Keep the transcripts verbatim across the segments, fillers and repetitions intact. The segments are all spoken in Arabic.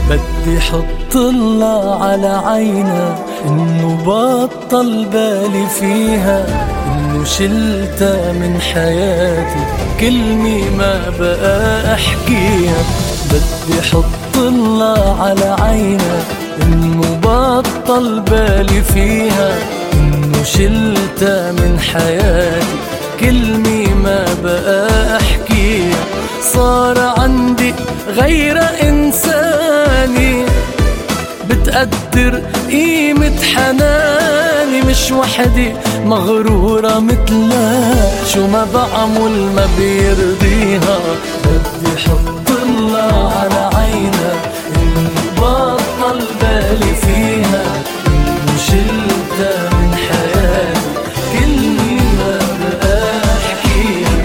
بدي حط الله على عينا إنه بطل بالي فيها، إنه شلتها من حياتي كلمة ما بقى أحكيها. بدي حط الله على عينا إنه بطل بالي فيها، إنه شلتها من حياتي كلمة ما بقى أحكيها. صار عندي غير إنساني بتقدر قيمة حناني، مش وحدي مغرورة مثلها، شو ما بعمل ما بيرضيها. بدي حط الله على عينا إنه بطل بالي فيها، إنه شلتها من حياتي كلمة ما بقى أحكيها.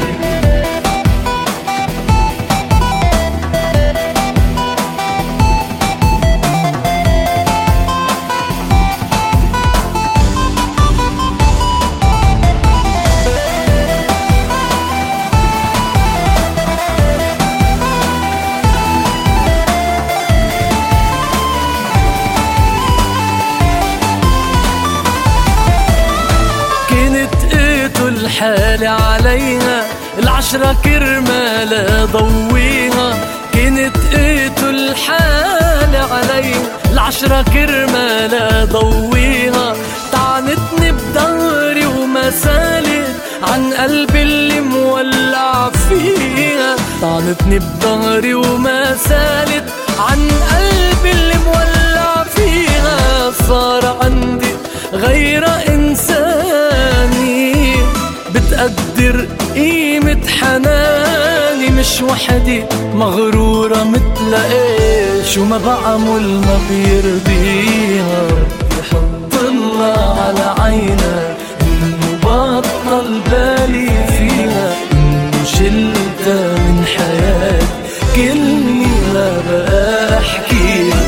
الحالة عليها العشرة كرمالها ضويها، كنت قيتو الحالة عليها العشرة كرمالها ضويها. طعنتني بدهري وما سالت عن قلبي اللي مولع فيها، طعنتني بدهري وما سالت عن قلبي اللي مولع فيها. صار عندي غير إنساني بتقدر قيمة حناني، مش وحدي مغرورة مثل ايه، شو ما بعمل ما بيرضيها. بحط الله على عينا إنه بطل بالي فيها، إنه شلتها من حياتي كلمة ما بقى أحكيها.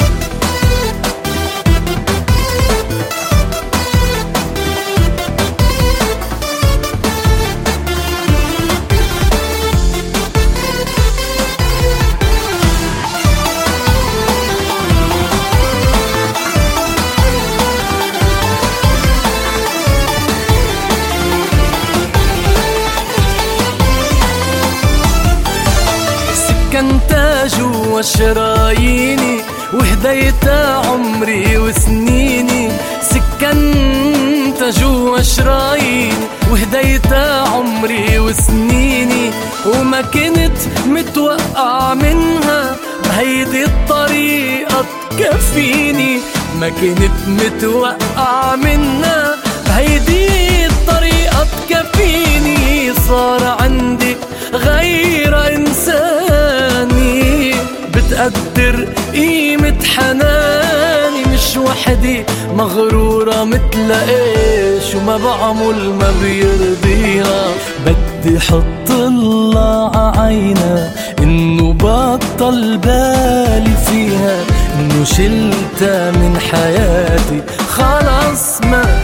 سكنتها جوا شراييني وهديتها عمري وسنيني، سكنتها جوا شراييني وهديتها عمري وسنيني. وما كنت متوقع منها بهيدي الطريقة تكفيني، ما كنت متوقع منها بهيدي الطريقة تكفيني. صار عندي غير إنساني بتقدر قيمة حناني، مش وحدي مغرورة مثل ايش وما بعمل ما بيرضيها. بدي حط الله ععينا إنه بطل بالي فيها، إنه شلتها من حياتي خلاص ما